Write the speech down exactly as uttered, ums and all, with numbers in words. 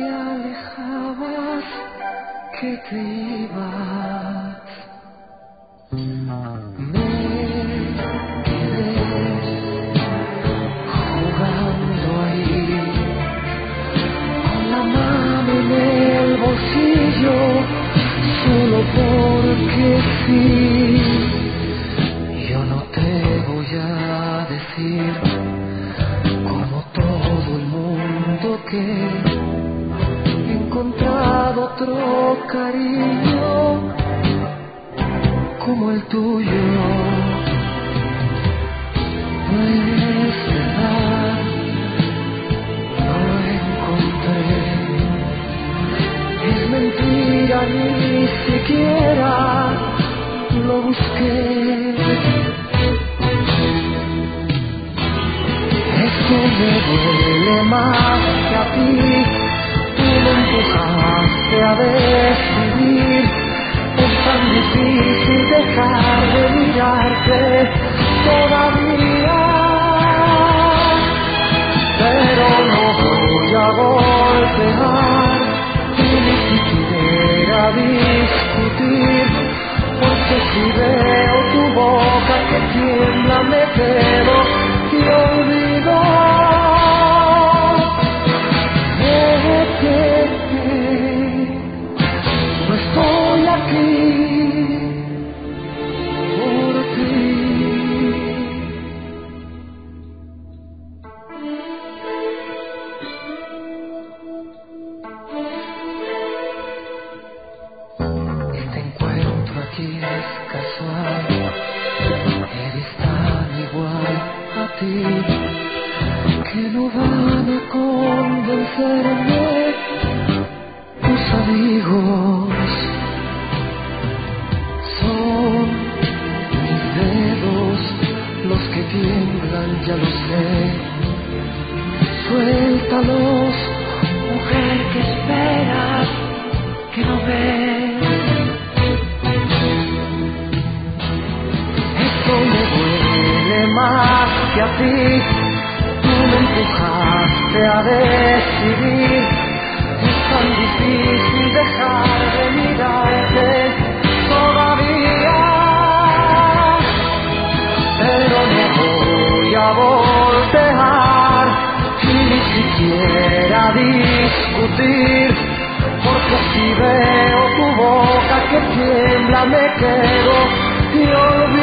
alejabas, que te ibas. Me quedé jugando ahí, con la mano en el bolsillo, solo porque sí. Yo no te voy a decir, como todo el mundo, que he encontrado otro cariño como el tuyo. No es verdad, no lo encontré. Es mentira, ni siquiera lo busqué. Esto me duele más que a ti. Tú me empujaste a decidir. Es tan difícil dejar de mirarte todavía. Pero no voy a voltear y ni siquiera discutir, porque si veo tu boca que tiembla me quedo y olvido. Vete, no estoy aquí por ti. Este encuentro aquí es casual, eres tan igual a ti, que no van a convencerme tus amigos. Son mis dedos los que tiemblan, ya lo sé. Suéltalos, mujer, que esperas, que no ves. Esto me duele más que a ti. Tú me empujaste a decidir. Es tan difícil dejar de mirarte todavía. Pero no voy a voltear y ni siquiera discutir, porque si veo tu boca que tiembla me quedo y olvido.